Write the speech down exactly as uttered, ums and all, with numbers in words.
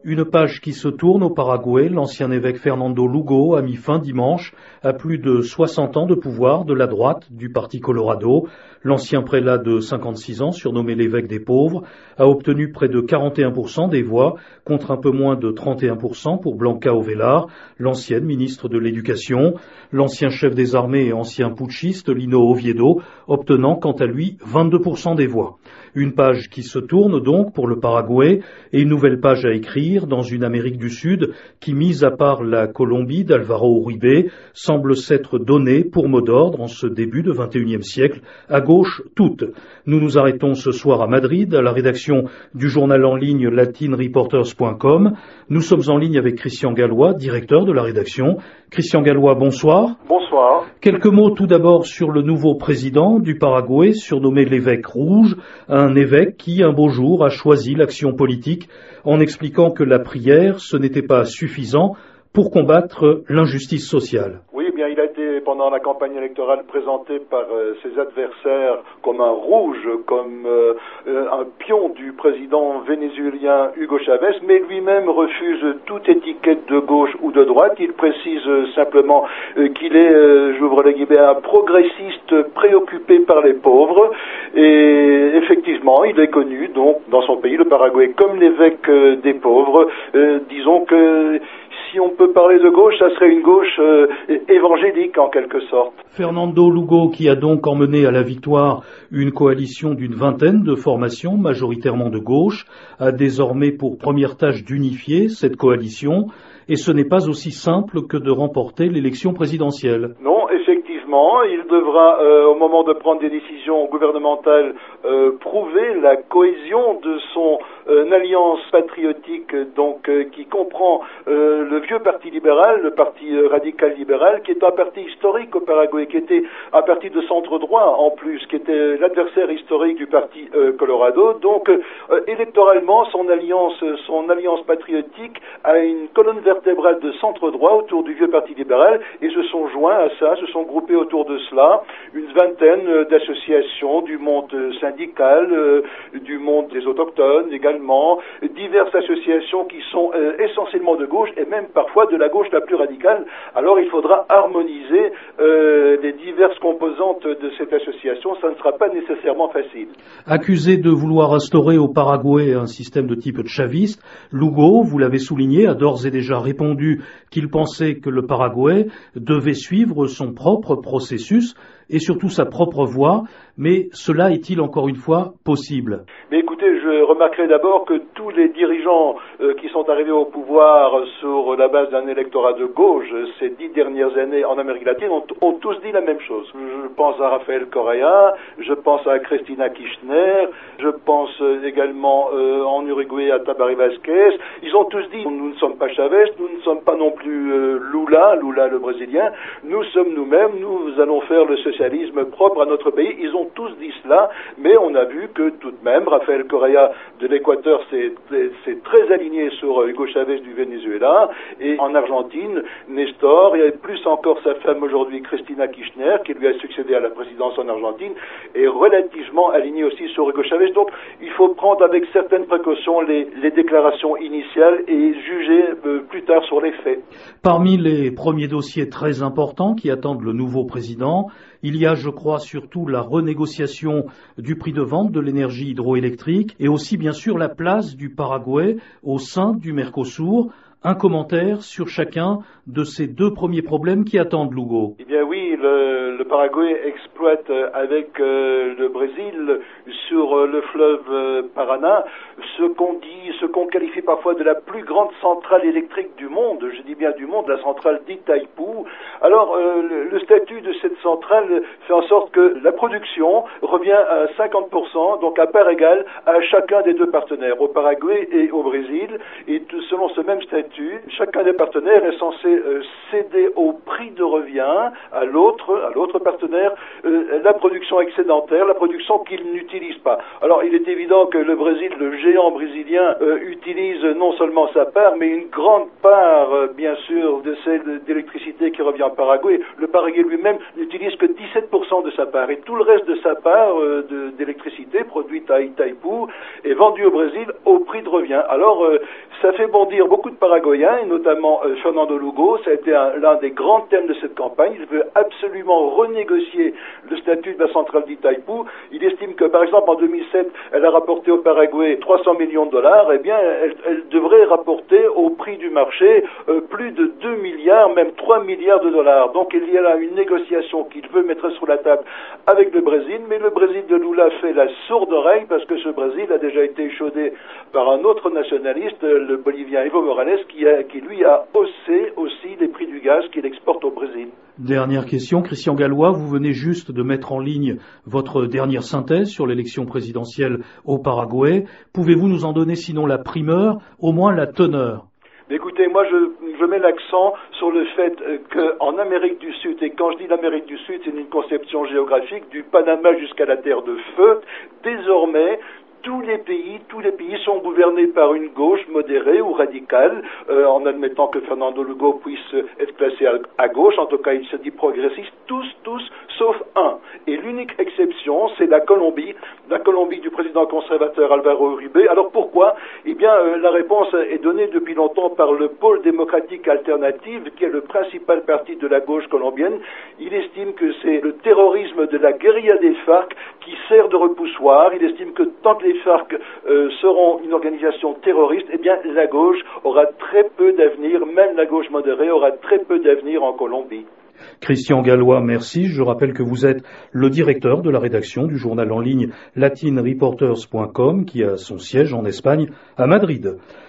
Une page qui se tourne au Paraguay. L'ancien évêque Fernando Lugo a mis fin dimanche à plus de soixante ans de pouvoir de la droite du Parti Colorado. L'ancien prélat de cinquante-six ans, surnommé l'évêque des pauvres, a obtenu près de quarante et un pour cent des voix, contre un peu moins de trente et un pour cent pour Blanca Ovelar, l'ancienne ministre de l'Éducation. L'ancien chef des armées et ancien putschiste Lino Oviedo, obtenant quant à lui vingt-deux pour cent des voix. Une page qui se tourne donc pour le Paraguay et une nouvelle page à écrire dans une Amérique du Sud qui, mise à part la Colombie d'Alvaro Uribe, semble s'être donnée pour mot d'ordre en ce début de vingt et unième siècle, à gauche toute. Nous nous arrêtons ce soir à Madrid, à la rédaction du journal en ligne latin reporters point com. Nous sommes en ligne avec Christian Gallois, directeur de la rédaction. Christian Gallois, bonsoir. Bonsoir. Quelques mots tout d'abord sur le nouveau président du Paraguay, surnommé l'évêque rouge, un évêque qui, un beau jour, a choisi l'action politique en expliquant que la prière, ce n'était pas suffisant pour combattre l'injustice sociale. Oui, eh bien, il a été, pendant la campagne électorale, présenté par euh, ses adversaires comme un rouge, comme euh, un pion du président vénézuélien Hugo Chavez, mais lui-même refuse toute étiquette de gauche ou de droite. Il précise euh, simplement euh, qu'il est, euh, j'ouvre les guillemets, un progressiste préoccupé par les pauvres. Et effectivement, il est connu, donc, dans son pays, le Paraguay, comme l'évêque euh, des pauvres. Euh, disons que si on peut parler de gauche, ça serait une gauche euh, évangélique en quelque sorte. Fernando Lugo, qui a donc emmené à la victoire une coalition d'une vingtaine de formations, majoritairement de gauche, a désormais pour première tâche d'unifier cette coalition, et ce n'est pas aussi simple que de remporter l'élection présidentielle. Non, effectivement, il devra, euh, au moment de prendre des décisions gouvernementales, euh, prouver la cohésion de son euh, alliance patriotique, donc euh, qui comprend euh, le vieux parti libéral, le parti euh, radical libéral, qui est un parti historique au Paraguay, qui était un parti de centre droit en plus, qui était l'adversaire historique du parti euh, Colorado. Donc, euh, électoralement, son alliance, son alliance patriotique a une colonne vertébrale de centre droit autour du vieux parti libéral, et se sont joints à ça, se sont groupés autour de cela une vingtaine d'associations du monde syndical, euh, du monde des autochtones également, diverses associations qui sont euh, essentiellement de gauche et même parfois de la gauche la plus radicale. Alors il faudra harmoniser euh, les diverses composantes de cette association, ça ne sera pas nécessairement facile. Accusé de vouloir instaurer au Paraguay un système de type chaviste, Lugo, vous l'avez souligné, a d'ores et déjà répondu qu'il pensait que le Paraguay devait suivre son propre processus et surtout sa propre voie, mais cela est-il encore une fois possible? Mais écoutez, je remarquerai d'abord que tous les dirigeants euh, qui sont arrivés au pouvoir sur la base d'un électorat de gauche ces dix dernières années en Amérique latine ont, ont tous dit la même chose. Je pense à Rafael Correa, je pense à Cristina Kirchner, je pense également euh, en Uruguay à Tabaré Vázquez. Ils ont tous dit, nous ne sommes pas Chavez, nous ne sommes pas non plus euh, Lula, Lula le Brésilien, nous sommes nous-mêmes, nous allons faire le socialisme propre à notre pays. Ils ont tous dit cela, mais on a vu que tout de même, Rafael Correa de l'Équateur s'est très aligné sur Hugo Chavez du Venezuela, et en Argentine, Nestor, et plus encore sa femme aujourd'hui, Cristina Kirchner, qui lui a succédé à la présidence en Argentine, est relativement aligné aussi sur Hugo Chavez. Donc, il faut prendre avec certaines précautions les, les déclarations initiales et juger euh, plus tard sur les faits. Parmi les premiers dossiers très importants qui attendent le nouveau président, il y a, je crois, surtout la renégociation du prix de vente de l'énergie hydroélectrique et aussi, bien sûr, la place du Paraguay au sein du Mercosur. Un commentaire sur chacun de ces deux premiers problèmes qui attendent Lugo. Eh bien oui, le, le Paraguay exploite avec euh, le Brésil sur euh, le fleuve euh, Paraná ce qu'on dit, ce qu'on qualifie parfois de la plus grande centrale électrique du monde, je dis bien du monde, la centrale d'Itaipú. Alors euh, le, le statut de cette centrale fait en sorte que la production revient à cinquante pour cent, donc à part égale à chacun des deux partenaires, au Paraguay et au Brésil, et tout, selon ce même statut, chacun des partenaires est censé euh, céder au prix de revient à l'autre, à l'autre partenaire, euh, la production excédentaire, la production qu'il n'utilise pas. Alors il est évident que le Brésil, le géant brésilien, euh, utilise non seulement sa part, mais une grande part, euh, bien sûr, de celle d'électricité qui revient au Paraguay. Le Paraguay lui-même n'utilise que dix-sept pour cent de sa part, et tout le reste de sa part euh, d'électricité produite à Itaipú est vendu au Brésil au prix de revient. Alors euh, ça fait bondir beaucoup de Paraguayens, et notamment euh, Fernando Lugo. Ça a été l'un des grands thèmes de cette campagne. Il veut absolument renégocier le statut de la centrale d'Itaipú. Il estime que, par exemple, en deux mille sept, elle a rapporté au Paraguay trois cents millions de dollars. Eh bien, elle, elle devrait rapporter au prix du marché euh, plus de deux milliards, même trois milliards de dollars. Donc, il y a là une négociation qu'il veut mettre sur la table avec le Brésil, mais le Brésil de Lula fait la sourde oreille parce que ce Brésil a déjà été échaudé par un autre nationaliste, le Bolivien Evo Morales, qui, a, qui lui a haussé aussi les prix du gaz qu'il exporte au Brésil. Dernière question, Christian Gallois, vous venez juste de mettre en ligne votre dernière synthèse sur l'élection présidentielle au Paraguay. Pouvez-vous nous en donner sinon la primeur, au moins la teneur ? Mais écoutez, moi je, je mets l'accent sur le fait qu'en Amérique du Sud, et quand je dis l'Amérique du Sud, c'est une conception géographique du Panama jusqu'à la Terre de Feu, désormais, tous les pays, tous les pays sont gouvernés par une gauche modérée ou radicale, euh, en admettant que Fernando Lugo puisse être classé à, à gauche, en tout cas il se dit progressiste, tous, tous, sauf un. Et l'unique exception, c'est la Colombie, la Colombie du président conservateur Alvaro Uribe. Alors pourquoi ? Eh bien, euh, la réponse est donnée depuis longtemps par le Pôle démocratique alternative, qui est le principal parti de la gauche colombienne. Il estime que c'est le terrorisme de la guérilla des FARC qui sert de repoussoir. Il estime que tant que les FARC euh, seront une organisation terroriste, eh bien la gauche aura très peu d'avenir, même la gauche modérée aura très peu d'avenir en Colombie. Christian Gallois, merci. Je rappelle que vous êtes le directeur de la rédaction du journal en ligne latin reporters point com qui a son siège en Espagne, à Madrid.